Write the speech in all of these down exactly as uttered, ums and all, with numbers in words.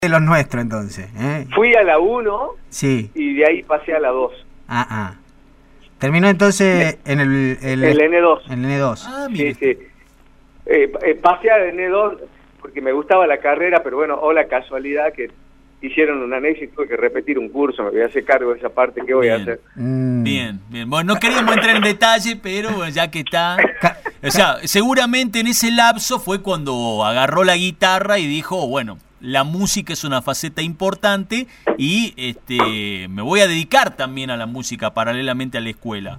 de los nuestros entonces, ¿eh? Fui a la uno Sí. y de ahí pasé a la dos. Ah, ah. Terminó entonces en el, el, el N dos. En el N dos. Ah, Sí, mire. sí. Eh, eh, pasé al N dos porque me gustaba la carrera, pero bueno, o la casualidad que hicieron un anexo y tuve que repetir un curso, me voy a hacer cargo de esa parte, ¿qué voy Bien. a hacer? Mm. Bien, bien. Bueno, no queríamos entrar en detalle, pero bueno, ya que está... O sea, seguramente en ese lapso fue cuando agarró la guitarra y dijo, bueno, la música es una faceta importante y este me voy a dedicar también a la música paralelamente a la escuela.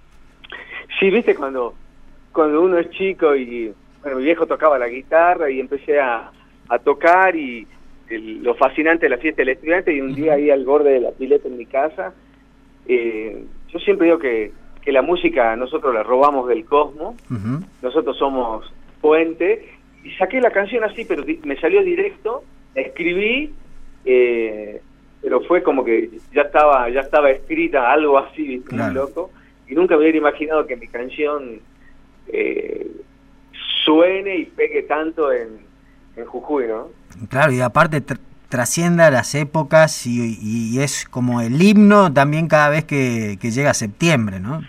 Sí, viste, cuando, cuando uno es chico y, bueno, mi viejo tocaba la guitarra y empecé a, a tocar y el, lo fascinante de la fiesta del estudiante y un día ahí al borde de la pileta en mi casa, eh, yo siempre digo que que la música nosotros la robamos del cosmos, Uh-huh. nosotros somos puente, y saqué la canción así, pero di- me salió directo, la escribí, eh, pero fue como que ya estaba ya estaba escrita, algo así, ¿viste? Muy Claro. loco, y nunca me hubiera imaginado que mi canción eh, suene y pegue tanto en, en Jujuy, ¿no? Claro, y aparte tr- trascienda las épocas y, y es como el himno también cada vez que, que llega septiembre, ¿no?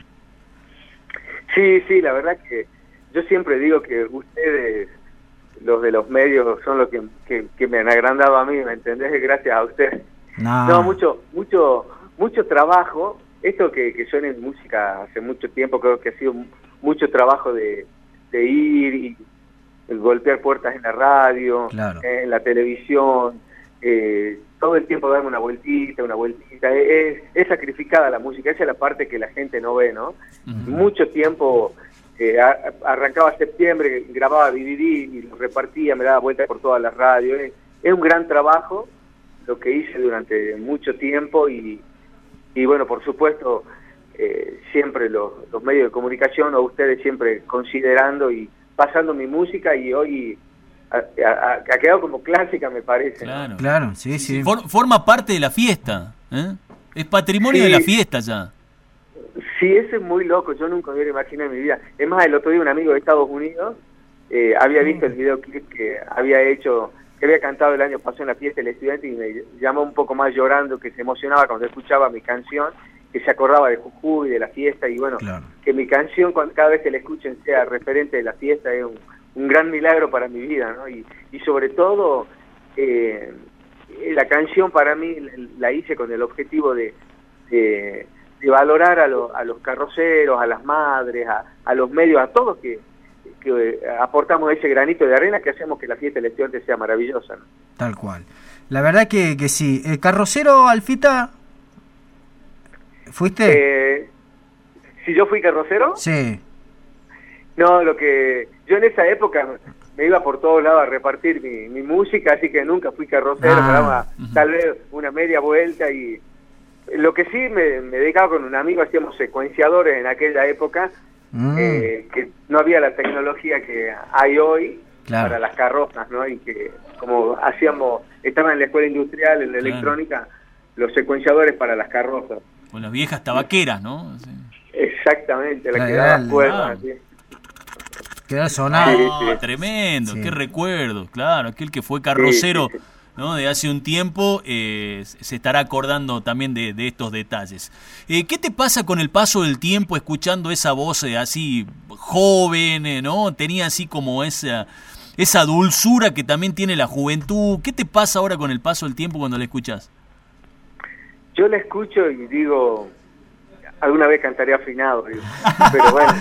Sí, sí, la verdad que yo siempre digo que ustedes, los de los medios, son los que, que, que me han agrandado a mí, ¿me entendés? Gracias a ustedes. No, No, mucho, mucho, mucho trabajo. Esto que, que suena en música hace mucho tiempo, creo que ha sido mucho trabajo de, de ir y el golpear puertas en la radio, Claro. en la televisión, eh, todo el tiempo darme una vueltita, una vueltita. Es, es sacrificada la música, esa es la parte que la gente no ve, ¿no? Ujú. Mucho tiempo, eh, a- arrancaba septiembre, grababa D V D y lo repartía, me daba vueltas por todas las radios. Es, es un gran trabajo lo que hice durante mucho tiempo y, y bueno, por supuesto, eh, siempre los, los medios de comunicación o ustedes siempre considerando y pasando mi música y hoy ha, ha- ha quedado como clásica, me parece, ¿no? Claro. claro, sí, sí. For- forma parte de la fiesta, ¿eh? Es patrimonio Sí. de la fiesta ya. Sí, eso es muy loco, yo nunca me hubiera imaginado en mi vida. Es más, el otro día un amigo de Estados Unidos eh, había visto el videoclip que había hecho, que había cantado el año pasado en la fiesta del estudiante y me llamó un poco más llorando, que se emocionaba cuando escuchaba mi canción, que se acordaba de Jujuy, de la fiesta y bueno, Claro. que mi canción cuando, cada vez que la escuchen sea referente de la fiesta es un, un gran milagro para mi vida, ¿no? Y, y sobre todo, eh, la canción para mí la hice con el objetivo de... de de valorar a, lo, a los carroceros, a las madres, a, a los medios, a todos que, que eh, aportamos ese granito de arena que hacemos que la fiesta del estudiante sea maravillosa, ¿no? Tal cual. La verdad que, que sí. ¿El carrocero, Alfita? ¿Fuiste? Eh, si yo fui carrocero, Sí. no, lo que yo en esa época me iba por todos lados a repartir mi, mi música, así que nunca fui carrocero, Ah, me daba ujú. tal vez una media vuelta y lo que sí me, me dedicaba con un amigo, hacíamos secuenciadores en aquella época, Mm, eh, que no había la tecnología que hay hoy Claro. para las carrozas, ¿no? Y que como hacíamos, estaba en la escuela industrial, en la Claro. electrónica, los secuenciadores para las carrozas. Con las viejas tabaqueras, ¿no? Sí. Exactamente, la Claro, que daba el- cuerdas. ah. ¿sí? quedó sonado. Sí, Ah, sí. tremendo, Sí. qué recuerdo, claro, aquel que fue carrocero, Sí, sí, sí. ¿no? De hace un tiempo, eh, se estará acordando también de, de estos detalles. Eh, ¿Qué te pasa con el paso del tiempo escuchando esa voz eh, así joven, eh, ¿no? Tenía así como esa, esa dulzura que también tiene la juventud. ¿Qué te pasa ahora con el paso del tiempo cuando la escuchas? Yo la escucho y digo, alguna vez cantaré afinado, digo. Pero bueno.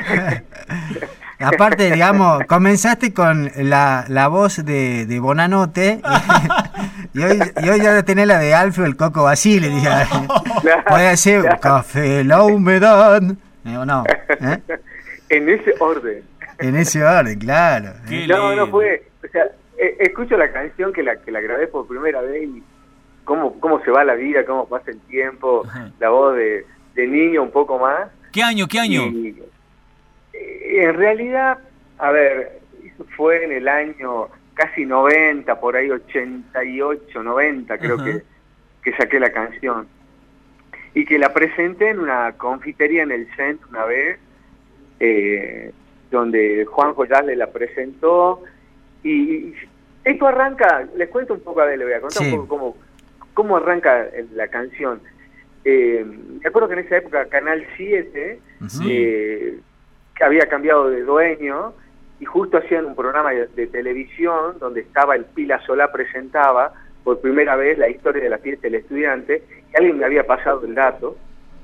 Aparte, digamos, comenzaste con la, la voz de, de Bonanote y hoy, y hoy ya tenés la de Alfio el Coco Basile. Puede ser Claro. Café la humedad. Digo, no, ¿eh? En ese orden. En ese orden, claro. ¿eh? Qué No, no lindo. fue, o sea, eh, escucho la canción que la que la grabé por primera vez y cómo cómo se va la vida, cómo pasa el tiempo, Ajá. la voz de, de niño un poco más. ¿Qué año, qué año? Y, eh, en realidad, a ver, eso fue en el año casi noventa, por ahí ochenta y ocho, noventa creo Ajá. que, que saqué la canción. Y que la presenté en una confitería en el centro una vez, eh, donde Juan Joyale la presentó y, Esto arranca, les cuento un poco, a ver, le voy a contar sí. un poco cómo, cómo arranca la canción. Eh, me acuerdo que en esa época Canal siete sí. eh, que había cambiado de dueño y justo hacían un programa de, de televisión donde estaba el Pila Solá, presentaba por primera vez la historia de la fiesta del estudiante, y alguien me había pasado el dato,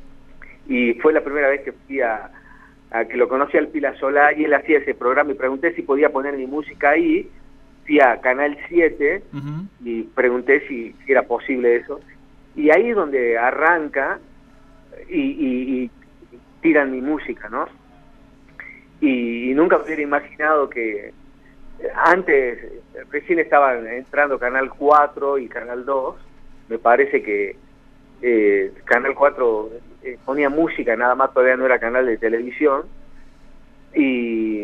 y fue la primera vez que fui a, a que lo conocí al Pila Solá, y él hacía ese programa, y pregunté si podía poner mi música ahí. Fui a Canal siete uh-huh. y pregunté si, si era posible eso, y ahí es donde arranca y, y, y tiran mi música, ¿no? Y, y nunca me hubiera imaginado que antes, recién estaban entrando Canal cuatro y Canal dos, me parece que eh, Canal cuatro eh, ponía música, nada más, todavía no era canal de televisión, y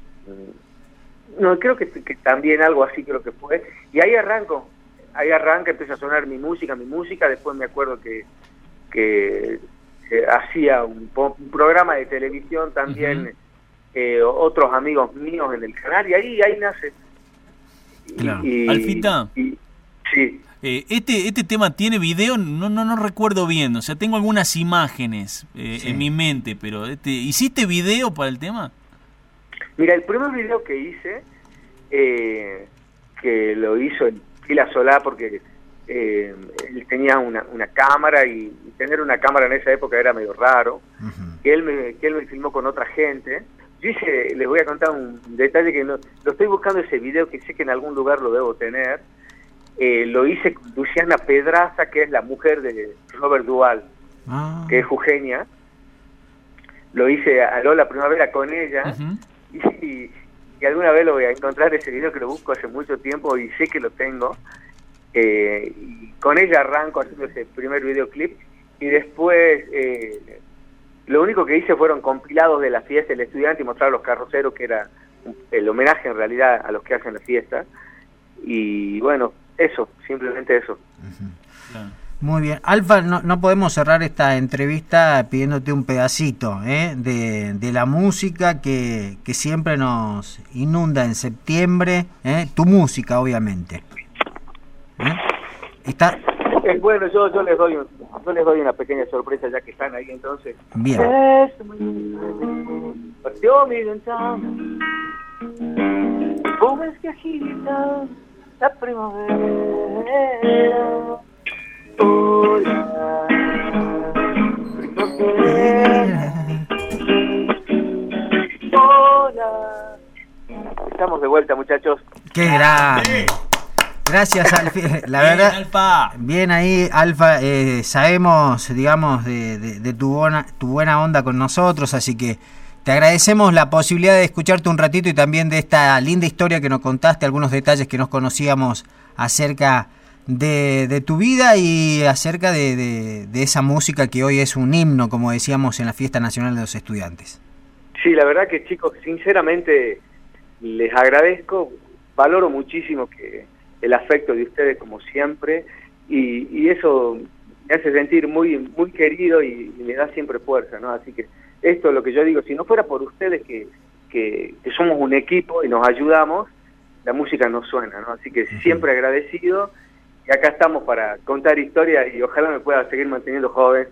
no, creo que, que también algo así creo que fue, y ahí arranco, ahí arranca, empieza a sonar mi música, mi música, después me acuerdo que, que eh, hacía un, un programa de televisión también, uh-huh. Eh, otros amigos míos en el canal, y ahí ahí nace. Claro. Y, Alfita, y, sí. eh, este este tema tiene video, no no no recuerdo bien, o sea, tengo algunas imágenes eh, sí. en mi mente, pero este, ¿hiciste video para el tema? Mira, el primer video que hice, eh, que lo hizo el Pila Solá, porque eh, él tenía una, una cámara, y, y tener una cámara en esa época era medio raro, uh-huh. que él me, que él me filmó con otra gente. Yo hice, les voy a contar un detalle que no, lo estoy buscando, ese video, que sé que en algún lugar lo debo tener. Eh, lo hice con Luciana Pedraza, que es la mujer de Robert Duvall, ah. que es jujeña. Lo hice a Lola Primavera con ella, uh-huh. y, y alguna vez lo voy a encontrar, ese video, que lo busco hace mucho tiempo y sé que lo tengo. Eh, y con ella arranco haciendo ese primer videoclip, y después eh, lo único que hice fueron compilados de la fiesta del estudiante y mostrar a los carroceros, que era el homenaje en realidad a los que hacen la fiesta. Y bueno, eso, simplemente eso. Uh-huh. Muy bien. Alfa, no, no podemos cerrar esta entrevista pidiéndote un pedacito ¿eh? de, de la música que, que siempre nos inunda en septiembre, ¿eh? Tu música, obviamente. ¿Eh? Está... Eh, bueno, yo, yo les doy un, yo les doy una pequeña sorpresa, ya que están ahí, entonces. Bien. Partió mi ventana, ¿cómo es que agita la primavera? Hola, primavera. Hola. Estamos de vuelta, muchachos. ¡Qué grande! Gracias, Alfi. La bien, verdad, Alfa. Bien ahí, Alfa. Eh, sabemos, digamos, de, de, de tu, buena, tu buena onda con nosotros, así que te agradecemos la posibilidad de escucharte un ratito y también de esta linda historia que nos contaste, algunos detalles que nos conocíamos acerca de, de tu vida y acerca de, de, de esa música que hoy es un himno, como decíamos, en la Fiesta Nacional de los Estudiantes. Sí, la verdad que, chicos, sinceramente les agradezco, valoro muchísimo que el afecto de ustedes, como siempre, y, y eso me hace sentir muy muy querido y, y me da siempre fuerza, ¿no? Así que esto es lo que yo digo, si no fuera por ustedes que, que, que somos un equipo y nos ayudamos, la música no suena, ¿no? Así que siempre agradecido, y acá estamos para contar historias y ojalá me pueda seguir manteniendo joven.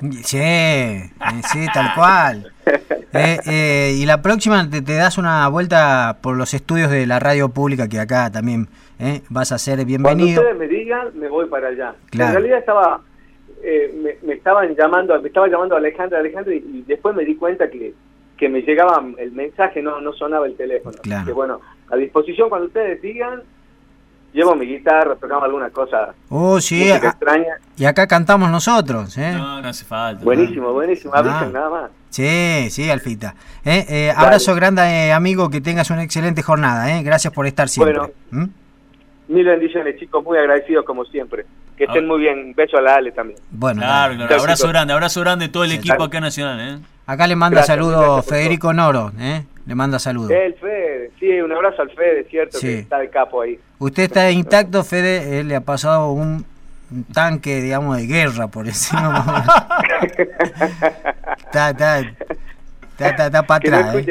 Sí, sí, tal cual. Eh, eh, y la próxima te, te das una vuelta por los estudios de la radio pública, que acá también eh, vas a ser bienvenido. Cuando ustedes me digan, me voy para allá. Claro. En realidad estaba, eh, me, me estaban llamando, me estaba llamando Alejandra, Alejandra, y, y después me di cuenta que, que me llegaba el mensaje, no, no sonaba el teléfono. Claro. Así que bueno, a disposición cuando ustedes digan. Llevo mi guitarra, tocamos alguna cosa. Oh, sí, música extraña. Y acá cantamos nosotros, ¿eh? No, no hace falta. Buenísimo, no. buenísimo. Avisen ah. nada más. Sí, sí, Alfita. Eh, eh, abrazo grande, eh, amigo, que tengas una excelente jornada, ¿eh? Gracias por estar siempre. Bueno, ¿Mm? mil bendiciones, chicos, muy agradecidos como siempre. Que estén ah. muy bien. Un beso a la Ale también. Bueno, claro, claro. Abrazo chicos. grande, abrazo grande a todo el sí, equipo claro. acá nacional, ¿eh? Acá le manda saludos Federico Noro, ¿eh? Le manda saludos. El Fede, sí, un abrazo al Fede, cierto, sí. que está de capo ahí. Usted está intacto, Fede, él le ha pasado un tanque, digamos, de guerra por encima. está, está, está, está, está para atrás. Que no escuche, ¿eh? que no escuche.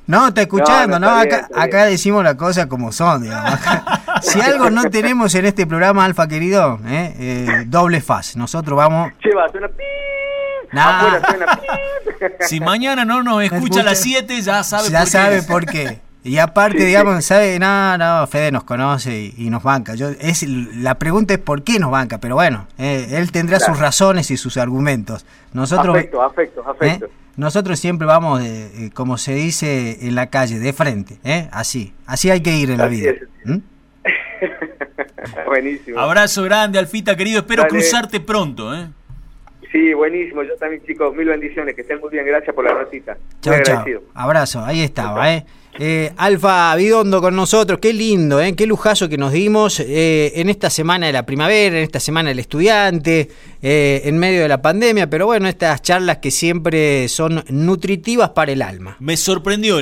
No, está escuchando, ¿no? no, no está acá, bien, está acá decimos las cosas como son, digamos. Acá, si algo no tenemos en este programa, Alfa querido, ¿eh? Eh, doble faz. Nosotros vamos... Che, va, suena pi. Nah. Afuera suena pi. Si mañana no nos escucha, escucha, a las siete, ya sabe ya por sabe qué. por qué. Y aparte, Sí, digamos, sí. sabe, no, no, Fede nos conoce y, y nos banca. Yo, es, la pregunta es por qué nos banca, pero bueno, eh, él tendrá Claro. sus razones y sus argumentos. Nosotros, Afecto, afecto, afecto. ¿eh? Nosotros siempre vamos, de, eh, como se dice en la calle, de frente, ¿eh? Así, así hay que ir en la Así vida. es. ¿Mm? Buenísimo. Abrazo grande, Alfita, querido. Espero Dale. cruzarte pronto, ¿eh? Sí, buenísimo. Yo también, chicos, mil bendiciones. Que estén muy bien. Gracias por la notita. Chao, Muy chao. agradecido. Abrazo, ahí estaba, ¿eh? Eh, Alfa Vidondo con nosotros, qué lindo, ¿eh? Qué lujazo que nos dimos eh, en esta semana de la primavera, en esta semana del estudiante, eh, en medio de la pandemia, pero bueno, estas charlas que siempre son nutritivas para el alma. Me sorprendió.